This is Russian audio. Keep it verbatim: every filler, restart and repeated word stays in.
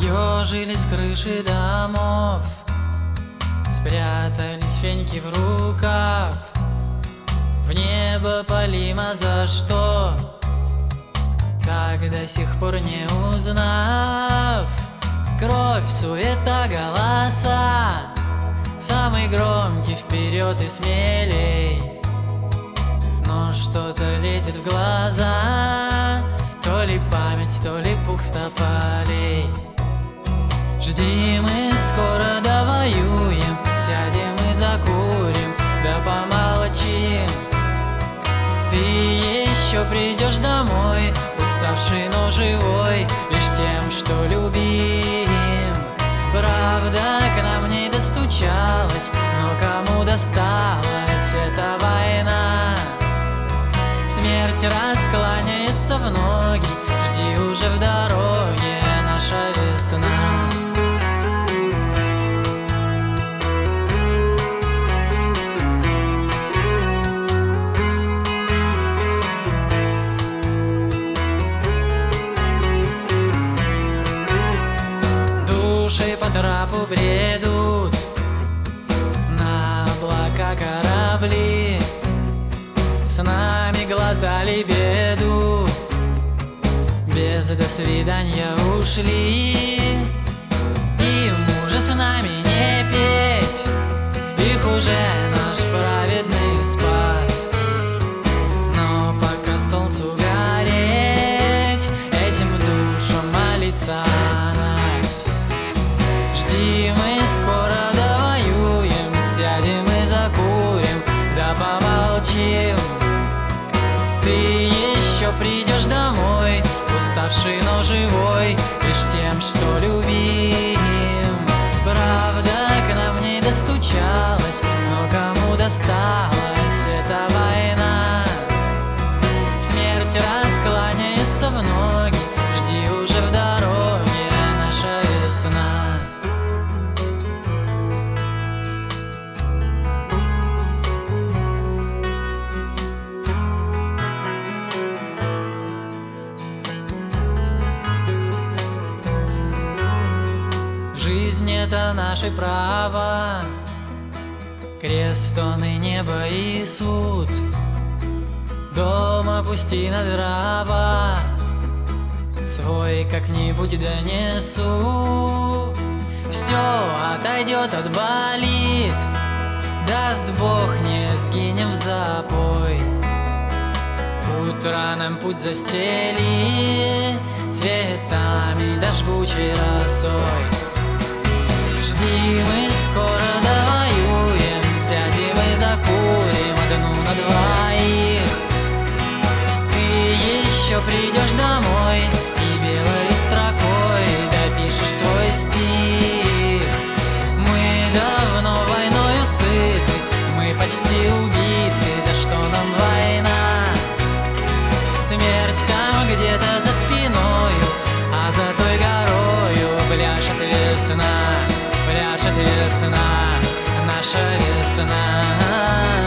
Съежились крыши домов, спрятались феньки в рукав. В небо палимо за что, как до сих пор не узнав. Кровь, суета, голоса, самый громкий вперед и смелей. Но что-то лезет в глаза, то ли память, то ли пух тополей. Жди, мы скоро довоюем, сядем и закурим, да помолчим. Ты еще придешь домой, уставший, но живой, лишь тем, что любим. Правда, к нам не достучалась, но кому досталась эта война? Смерть раскланяется в ноги, жди уже в дороге наша весна. Души по трапу бредут, на облака корабли. С нами глотали беду, без до свидания ушли. Им уже с нами не петь, их уже наш праведный спас. Но пока солнцу гореть, этим душам молиться нас. Жди, мы скоро довоюем, сядем и закурим, да помолчим. Ты еще придешь домой, уставший, но живой, лишь тем, что любим. Правда, к нам не достучалась, но кому досталась эта война? Смерть раскланяется в ноги, жди уже в дороге наша весна. Жизнь — это наше право, крест он и небо и суд. Дома пустина дрова, свой как-нибудь донесу. Все отойдет, отболит, даст Бог, не сгинем в запой. Утро нам путь застелит цветами да жгучей росой. Жди, мы скоро довоюем, сядем и закурим одну на двоих. Ты еще придешь домой и белой строкой допишешь свой стих. Мы давно войною сыты, мы почти убиты, да что нам война? Смерть там где-то за спиною, а за той горою пляшет весна. Пляшет весна, наша весна.